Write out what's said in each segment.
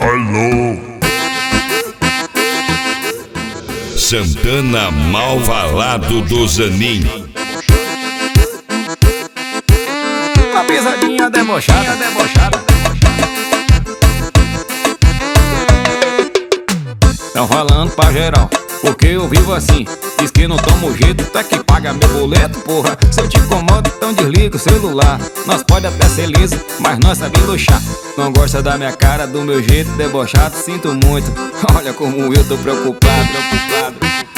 Alô, Santana Malvalado do Zanin. Uma pisadinha debochada, debochada. Tão falando pra geral, porque eu vivo assim. Diz que não tomo jeito, até que paga meu boleto, porra. Se eu te incomodo, então desliga o celular. Nós pode até ser liso, mas nós sabemos luxar. Não gosta da minha cara, do meu jeito debochado, sinto muito. Olha como eu tô preocupado, preocupado.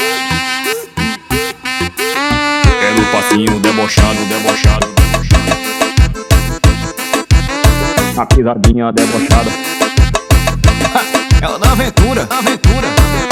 É no passinho debochado, debochado. A pisadinha debochada. É o da aventura, aventura.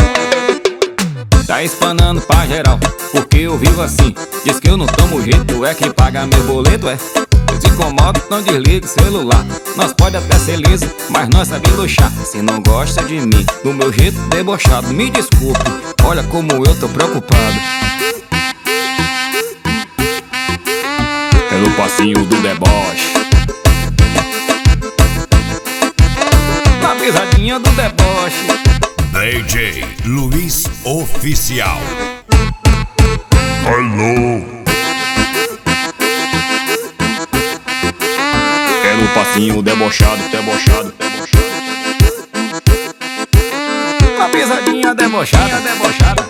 Tá espanando pra geral, porque eu vivo assim. Diz que eu não tomo jeito, é quem paga meu boleto, é. Eu te incomodo, não desliga o celular. Nós pode até ser liso, mas nós sabemos luxar. Se não gosta de mim, do meu jeito debochado, me desculpe, olha como eu tô preocupado. Pelo passinho do deboche, na pisadinha do deboche. DJ Luiz Oficial. Alô, É no passinho debochado, debochado, debochado. A pisadinha debochada, debochada.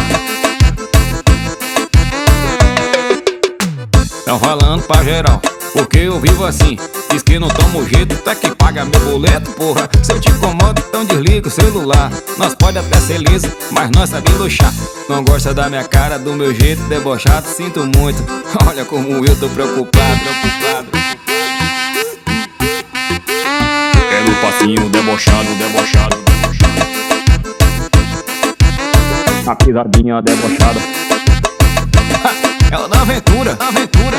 Tão falando pra geral, porque eu vivo assim. Diz que não tomo jeito, até que paga meu boleto, porra. Se eu te incomodo, então desliga o celular. Nós pode até ser liso, mas nós sabemos luxar. Não gosta da minha cara, do meu jeito debochado, sinto muito. Olha como eu tô preocupado, preocupado. É no passinho debochado, debochado. A pisadinha debochada. É o da aventura, aventura.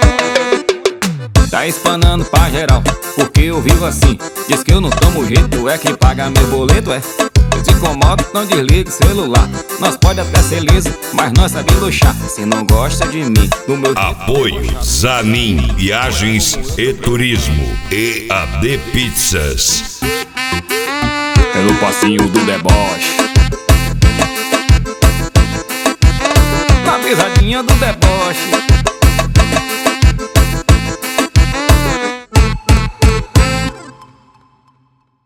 Tá espanando pra geral, porque eu vivo assim. Diz que eu não tomo jeito, é quem paga meu boleto, é. Eu te incomodo, não desliga o celular. Nós pode até ser liso, mas nós sabemos luxar. Se não gosta de mim, do meu apoio Zanin Viagens e Turismo e AD Pizzas. Pelo passinho do deboche, na pisadinha do deboche.